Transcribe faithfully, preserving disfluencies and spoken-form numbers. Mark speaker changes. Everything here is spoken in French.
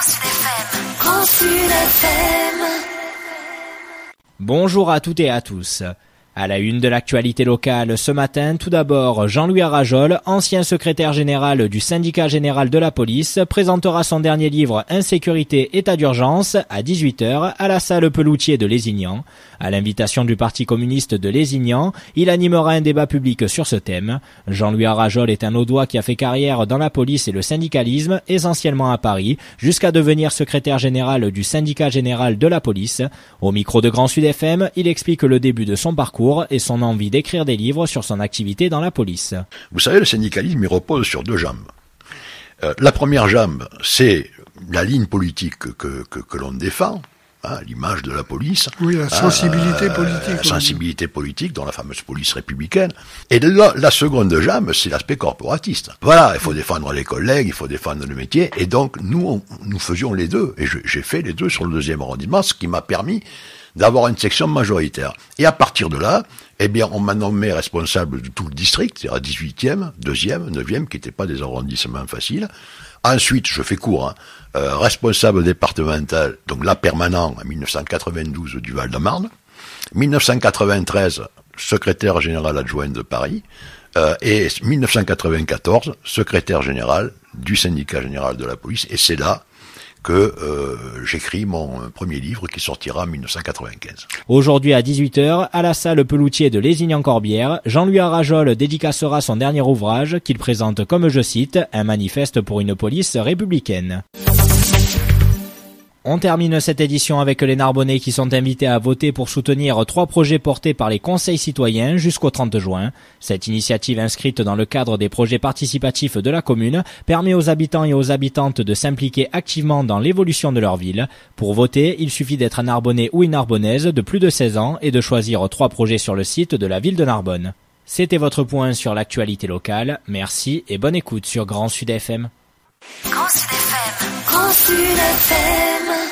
Speaker 1: Sud F M. Grand Sud F M.
Speaker 2: Bonjour à toutes et à tous. À la une de l'actualité locale ce matin, tout d'abord, Jean-Louis Arajol, ancien secrétaire général du syndicat général de la police, présentera son dernier livre Insécurité, état d'urgence à dix-huit heures à la salle Peloutier de Lézignan. À l'invitation du Parti communiste de Lézignan, il animera un débat public sur ce thème. Jean-Louis Arajol est un Audois qui a fait carrière dans la police et le syndicalisme, essentiellement à Paris, jusqu'à devenir secrétaire général du syndicat général de la police. Au micro de Grand Sud F M, il explique le début de son parcours et son envie d'écrire des livres sur son activité dans la police.
Speaker 3: Vous savez, le syndicalisme, il repose sur deux jambes. Euh, la première jambe, c'est la ligne politique que, que, que l'on défend, hein, l'image de la police.
Speaker 4: Oui, la sensibilité
Speaker 3: euh,
Speaker 4: politique.
Speaker 3: La sensibilité politique dans la fameuse police républicaine. Et la, la seconde jambe, c'est l'aspect corporatiste. Voilà, il faut défendre les collègues, il faut défendre le métier. Et donc, nous, on, nous faisions les deux. Et je, j'ai fait les deux sur le deuxième arrondissement, ce qui m'a permis d'avoir une section majoritaire. Et à partir de là, eh bien, on m'a nommé responsable de tout le district, c'est-à-dire dix-huitième, deuxième, neuvième, qui n'étaient pas des arrondissements faciles. Ensuite, je fais court, hein, euh, responsable départemental, donc là permanent, en dix-neuf cent quatre-vingt-douze du Val-de-Marne. dix-neuf cent quatre-vingt-treize, secrétaire général adjoint de Paris. Euh, et dix-neuf cent quatre-vingt-quatorze, secrétaire général du syndicat général de la police. Et c'est là que euh, j'écris mon premier livre qui sortira en dix-neuf cent quatre-vingt-quinze.
Speaker 2: Aujourd'hui à dix-huit heures, à la salle Peloutier de Lézignan-Corbière, Jean-Louis Arajol dédicacera son dernier ouvrage qu'il présente comme, je cite, un manifeste pour une police républicaine. On termine cette édition avec les Narbonnais qui sont invités à voter pour soutenir trois projets portés par les conseils citoyens jusqu'au trente juin. Cette initiative inscrite dans le cadre des projets participatifs de la commune permet aux habitants et aux habitantes de s'impliquer activement dans l'évolution de leur ville. Pour voter, il suffit d'être un Narbonnais ou une Narbonnaise de plus de seize ans et de choisir trois projets sur le site de la ville de Narbonne. C'était votre point sur l'actualité locale. Merci et bonne écoute sur Grand Sud F M.
Speaker 1: Grand Sud F M. Grand Sud F M.